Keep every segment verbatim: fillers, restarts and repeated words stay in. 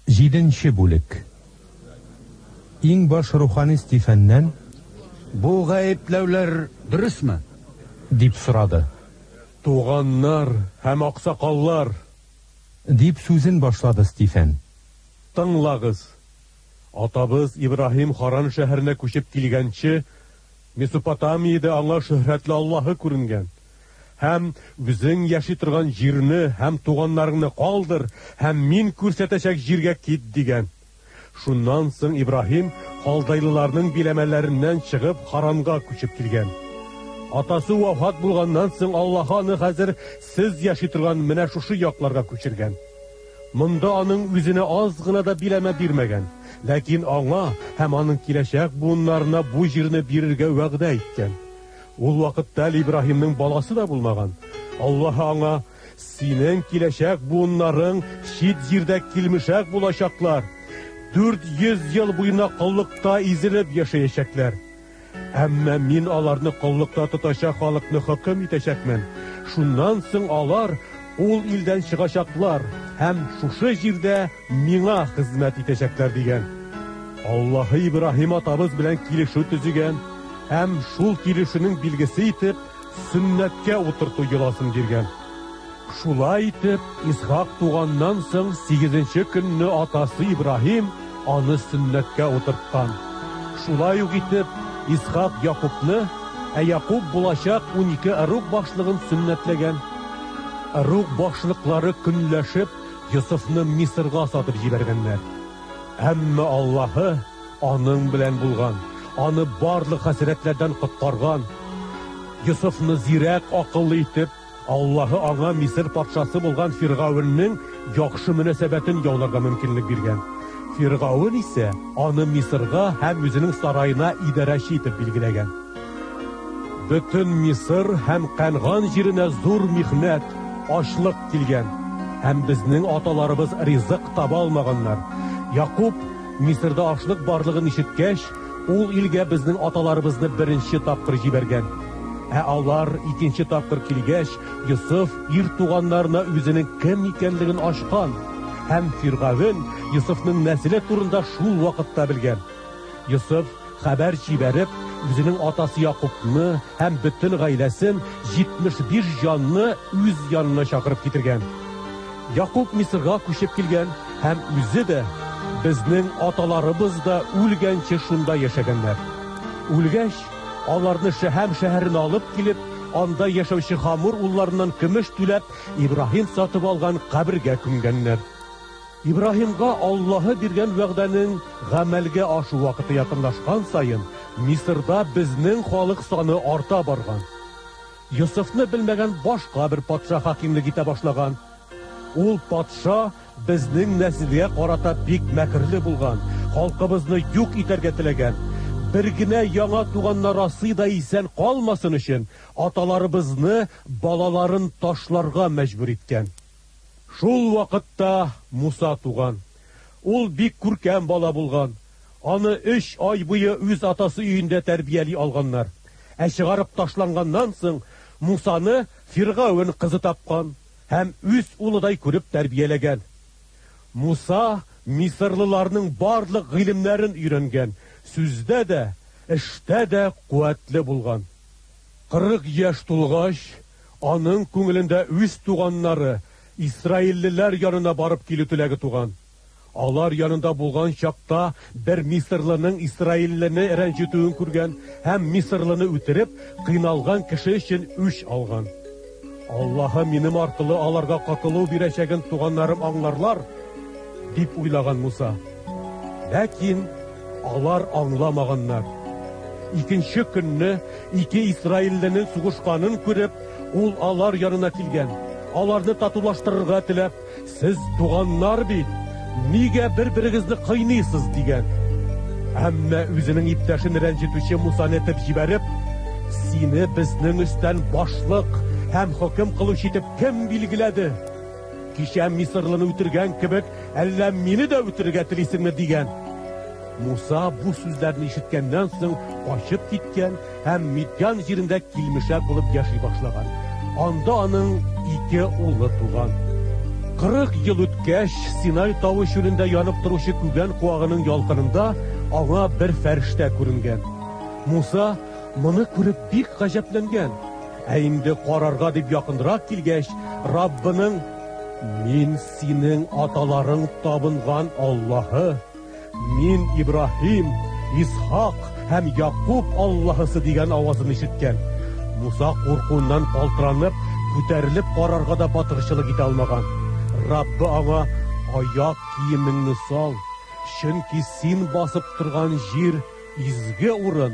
Җиденче бүлек. Иң баш рухани Стефаннан «Бу гаепләүләр дөресме?» дип сорады. «Туганнар һәм аксакаллар», дип сүзен башлады Стефан. «Тыңлагыз. Атабыз Ибраһим Харан шәһәренә күчеп килгәнче, Месопотамиядә аңа шөһрәтле Аллаһы күренгән. Һәм үзең яши торган җирне һәм туганнарыңны калдыр, һәм мин күрсәтәчәк җиргә кит дигән. Шуннан соң Ибраһим халдайлыларның биләмәләреннән чыгып Харанга күчеп килгән. Атасы вафат булганнан соң Аллаһ аны хәзер сез яши торган менә шушы якларга күчергән. Монда аның үзенә аз гына да биләмә бирмәгән, ләкин аңа һәм аның киләчәк буыннарына бу җирне бирергә вәгъдә иткән. Ул вакытта Ибраһимның баласы да булмаган. Аллаһ аңа: синең киләчәк буыннарың чит җирдә килмешәк булачаклар. Дүрт йөз ел буена кыллыкта изелеп яшәячәкләр. Әмма мин аларны кыллыкта тотачак халыкны хөкем итәчәкмен. Шуннан соң алар ул илдән чыгачаклар һәм шушы җирдә миңа хезмәт итәчәкләр дигән. Аллаһы Ибраһим атабыз белән килешү төзегән һәм шул килешүнең билгесе итеп сөннәткә утырту йоласын биргән. Шулай итеп, Исхак туганнан соң сигезенче көнне атасы Ибраһим аны сөннәткә утырткан. Шулай ук итеп, Исхак Якубны, ә Якуб булачак унике ырук башлыгын сөннәтләгән. Ырук башлыклары көнләшеп Йосыфны Мисырга сатып җибәргәннәр. Әмма Аллаһы аның белән булган, аны барлык хәсрәтләрдән коткарган. Йосыфны зирәк, акыллы итеп, Аллаһы аңа Мисыр патшасы булган Фиргавенның яхшы мөнәсәбәтен яуларга мөмкинлек биргән. Фиргавен исә аны Мисырга һәм үзенең сараена идарәче итеп билгеләгән. Бөтен Мисыр һәм Кәнган җиренә зур михнәт, ачлык килгән, һәм безнең аталарыбыз ризык таба алмаганнар. Якуб Мисырда ачлык барлыгын ишеткәч, ул илгә безнең аталарыбызны беренче тапкыр җибәргән. Ә алар икенче тапкыр килгәч, Йосыф ир туганнарына үзенең кем икәнлеген ачкан, һәм Фиргавен Йосыфның нәселе турында шул вакытта белгән. Йосыф хәбәр җибәреп, үзенең атасы Якубны һәм бөтен гаиләсен җитмеш биш җанны үз янына чакырып китергән. Якуб Мисырга күчеп килгән һәм үзе дә, безнең аталарыбыз да үлгәнче шунда яшәгәннәр. Үлгәч, аларны шәһәм шәһәренә алып килеп, анда яшәүче Хамур улларыннан көмеш түләп, Ибраһим сатып алган кабергә күмгәннәр. Ибраһимга Аллаһы биргән вәгъдәнең гамәлгә ашу вакыты якынлашкан саен, Мисырда безнең халык саны арта барган. Йосыфны белмәгән башка бер патша хакимлек итә башлаган. Ул патша безнең нәселгә карата бик мәкерле булган, халкыбызны юк итәргә теләгән. Бер генә яңа туганнар расы да исән калмасын өчен аталарыбызны балаларын ташларга мәҗбүр иткән. Шул вакытта Муса туган. Ул бик күркәм бала булган. Аны өч ай буе үз атасы өендә тәрбияли алганнар. Ә чыгарып ташланганнан соң Мусаны Фиргавен кызы тапкан һәм үз улыдай күреп тәрбияләгән. Муса Мисырлыларның барлык гыйлемнәрен өйрәнгән, сүздә дә, эштә дә куәтле булган. Кырык яшь тулгач, аның күңелендә үз туганнары, Исраиллеләр янына барып килү теләге туган. Алар янында булган чакта бер Мисырлының Исраиллене рәнҗетүен күргән һәм Мисырлыны үтереп, кыйналган кеше өчен үч алган. Аллаһы минем аркылы аларга катылу бирәчәген туганнарым аңларлар, дип уйлаган Муса. Ләкин алар аңламаганнар. Икенче көнне ике Исраиллене сугышканын күреп, ул алар янына килгән. Аларны татулаштырырга теләп, сез туганнар бит, нигә бер-берегезне кыйныйсыз дигән. Әмма үзенең иптәшен рәнҗетүче Мусаны этеп җибәреп, сине безнең өстән башлык һәм хөкем кылучы итеп кем билгеләде? Кичә Мисырлыны үтергән кебек, әллә мине дә үтергә телисеңме дигән. Муса бу сүзләрне ишеткәннән соң качып киткән һәм Мидьян җирендә килмешәк булып яши башлаган. Анда аның ике улы туган. Кырык ел үткән җиткәч, Синай тауы чүлендә янып торучы күгән куагының ялкынында аңа бер фәрештә күренгән. Муса моны күреп бик гаҗәпләнгән. Ә инде карарга дип якынрак килгәч, Раббының: "Мин синең аталарың табынган Аллаһы, мин Ибраһим, Исхак һәм Якуб Аллаһысы" дигән авазын ишеткән. Муса куркуыннан калтыранып, күтәрелеп карарга да батырчылык итә алмаган. Раббы аңа: "Аяк киемеңне сал, чөнки син басып торган җир изге урын.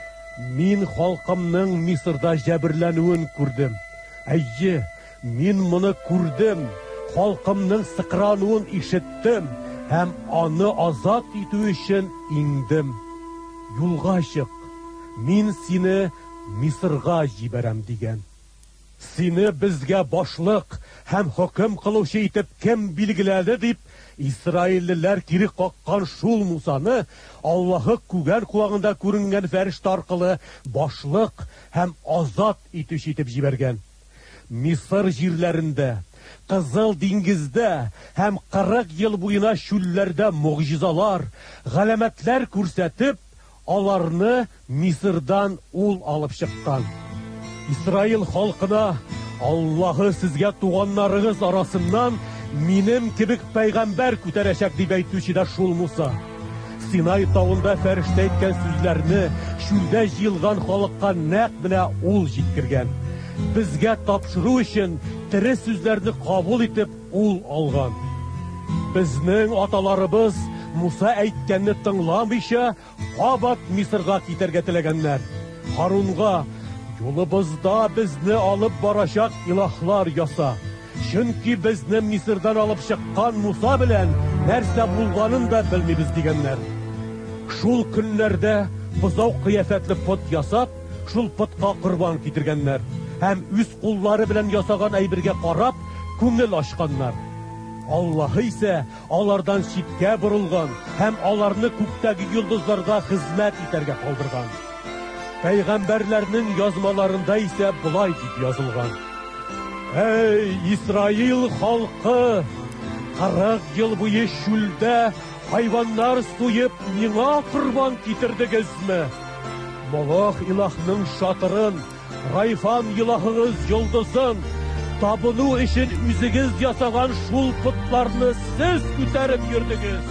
Мин халкымның Мисырда җәберләнүен күрдем. Әйе, мин моны күрдем, халкымның сыкрануын ишеттем һәм аны азат итү өчен иңдем. Юлга чык, мин сине Мисырга җибәрәм" дигән. Сине безгә башлык һәм хөкем кылучы итеп кем билгеләде дип, Исраиллеләр кире каккан шул Мусаны Аллаһы күгән куагында күренгән фәрештә аркылы башлык һәм азат итүче итеп җибәргән. Мисыр җирләрендә, Кызыл диңгездә һәм кырык ел буена чүлләрдә мугҗизалар, галәмәтләр күрсәтеп, аларны Мисырдан ул алып чыккан. Исраил халкына: "Аллаһы сезгә туганнарыгыз арасыннан минем кебек пәйгамбәр күтәрәчәк" дип әйтүче дә шул Муса. Синай тауында фәрештә әйткән сүзләрне чүлдә җыелган халыкка нәкъ менә ул җиткергән. Безгә тапшыру өчен тере сүзләрне кабул итеп ул алган. Безнең аталарыбыз Муса әйткәнне тыңламыйча, кабат Мисырга китәргә теләгәннәр. Харунга: "Юлыбызда безне алып барачак илаһлар яса. Чөнки безне Мисырдан алып чыккан Муса белән нәрсә булганын да белмибез" дигәннәр. Шул көннәрдә бозау кыяфәтле пот ясап, шул потка корбан китергәннәр һәм үз куллары белән ясаган әйбергә карап күңел ачканнар. Аллаһы исә алардан читкә борылган һәм аларны күктәге йолдызларга хезмәт итәргә калдырган. Пәйгамбәрләрнең язмаларында исә булай дип язылган: "Эй, Исраил халкы, кырык ел буе чүлдә хайваннар суеп миңа корбан китердегезме? Молох илаһның шатырын, Райфан илаһыгыз йолдызын, табыну өчен үзегез ясаган шул путларны сез күтәреп йөрдегез.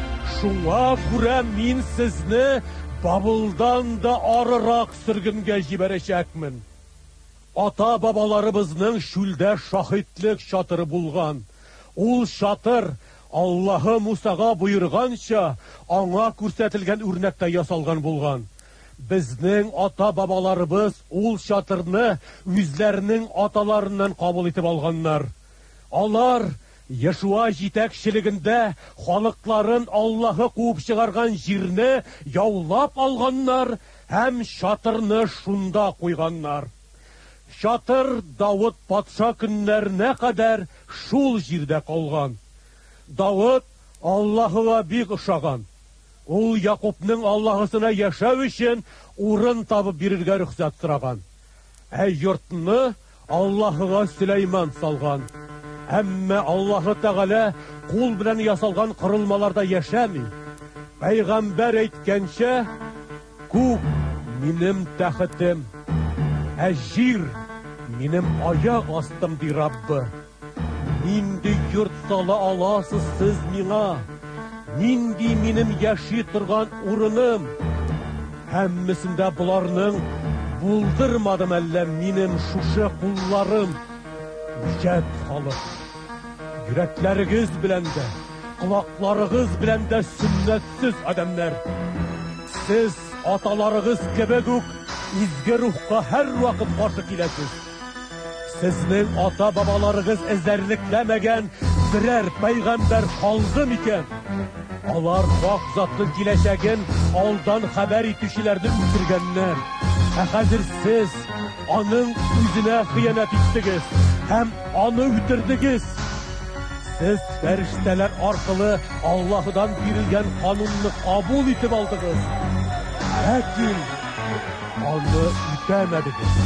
Шуңа күрә мин сезне Бабылдан да арырак сөргөнгә җибәрәчәкмен. Ата-бабаларыбызның чүлдә шаһитлек шатыры булган. Ул шатыр Аллаһы Мусага буйырганча аңа күрсәтелгән үрнәктә ясалган булган. Безнең ата-бабаларыбыз ул шатырны үзләренең аталарыннан кабул итеп алганнар. Алар Яшуа җитәкчелегендә халыкларын Аллаһы куып чыгарган җирне яулап алганнар һәм шатырны шунда куйганнар. Шатыр Давыд патша көннәренә кадәр шул җирдә калган. Давыд Аллаһыга бик ошаган. Ул Якубның Аллаһысына яшәү өчен урын табып бирергә рөхсәт сораган. Ә йортны Аллаһыга Сөләйман салган. Әмма Аллаһы Тәгалә кул белән ясалган корылмаларда яшәми. Пәйгамбәр әйткәнчә: "Күк минем тәхетем, ә җир минем аяк астым" ди Раббы. Нинди йорт сала аласыз сез миңа? Нинди минем яши торган урыным? Һәммәсендә буларның булдырмадым әллә минем шушы кулларым? Үҗәт халык, йөрәкләрегез белән дә, колакларыгыз белән дә сөннәтсез адәмнәр. Сез аталарыгыз кебек үк изге рухка һәр вакыт каршы киләсез. Сезнең ата-бабаларыгыз эзәрлекләмәгән берәр пәйгамбәр калды микән? Алар хак затның киләчәген алдан хәбәр итүчеләрне үтергәннәр. Ә хәзер сез аның үзенә хыянат иттегез һәм аны үтердегез. Сез фәрештәләр аркылы Аллаһыдан бирелгән канунны кабул итеп алдыгыз. Ләкин аны үтәмәдегез.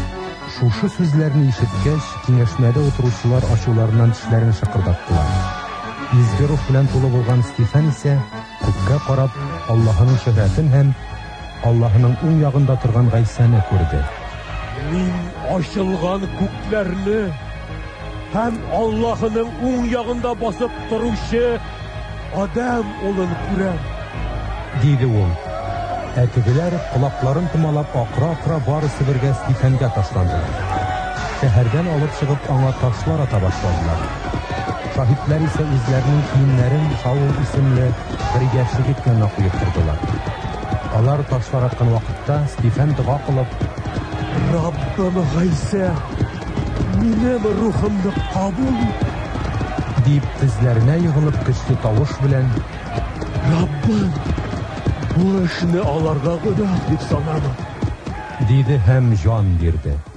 Шушы сүзләрне ишеткәч, киңәшмәдә утыручылар ачуларыннан тешләрен шыкырдаттылар. изге рух белән тулы булган Стефан исә күккә карап Аллаһының шөһрәтен һәм Аллаһының уң ягында торган Гайсаны күрде. Мин ачылган күкләрне һәм Аллаһының уң ягында басып торучы Адам улын күрәм. Диде ул. Ә тегеләр колакларын томалап акыра-акыра барысы бергә Стефанга ташландылар. Шәһәрдән алып чыгып аңа ташлар ата башладылар. Шаһитлар исә үзләренең киемнәрен Шаул исемле бер яшьлек иткәнне куеп тордылар. Алар ташлар аткан вакытта Стефан дуга кылып: Раббым Гайса, минем рухымны кабул дип тезләренә егылып көчле тавыш белән: Раббым, бу эшне аларга гына дип санама. Диде һәм җан бирде.